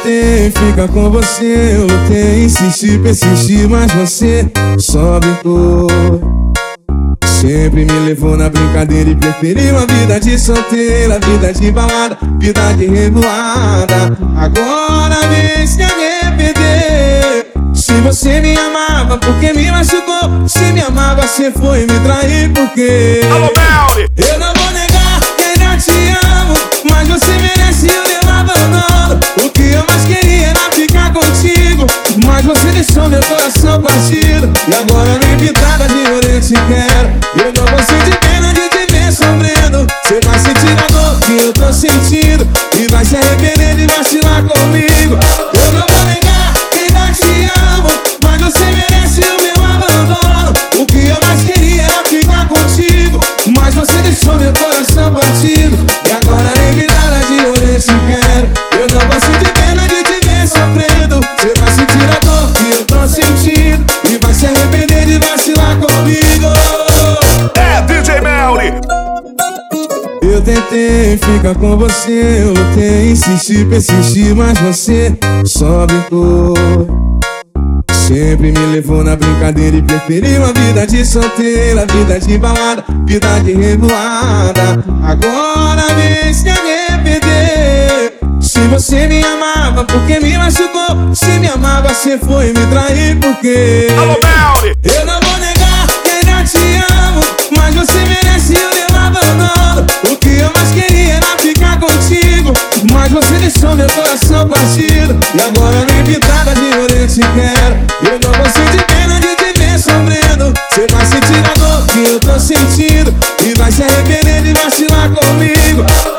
tentei ficar com você, eu lutei, insisti, persisti, mas você só brincou. Sempre me levou na brincadeira e preferiu a vida de solteira, vida de balada, vida de revoada. Agora vem se arrepender. Se você me amava, porque me machucou? Se me amava, você foi me trair, porque eu não vou negar que ainda te amo, mas você merece o meu abandono. O que eu mais queria era ficar contigo, mas você deixou meu coração partido. E agora nem pintada de ouro eu te quero. Eu não vou sentir pena de te ver sofrendo. Você vai sentir a dor que eu tô sentindo e vai se arrepender de vacilar comigo. Eu não vou negar que ainda te amo, mas você merece o meu abandono. O que eu mais queria era ficar contigo, mas você deixou meu coração partido. E agora nem pintada de ouro eu te quero. Eu não vou sentir pena de te ver sofrendo. Você vai sentir a dor que eu tô sentindo e vai se arrepender de vacilar comigo. É DJ Melly. Eu tentei ficar com você, eu lutei, insisti, persisti, mas você só brincou. Sempre me levou na brincadeira e preferiu a vida de solteira, vida de balada, vida de revoada. Agora vem se arrepender. Se você me amava, porque me machucou? Se me amava, você foi me trair, porque eu não vou negar que ainda te amo, mas você merece o meu abandono. O que eu mais queria era ficar contigo, mas você deixou meu coração partido. E agora nem pintada de ouro eu te quero. Eu não vou sentir pena de te ver sofrendo. Você vai sentir a dor que eu tô sentindo e vai se arrepender de vacilar comigo.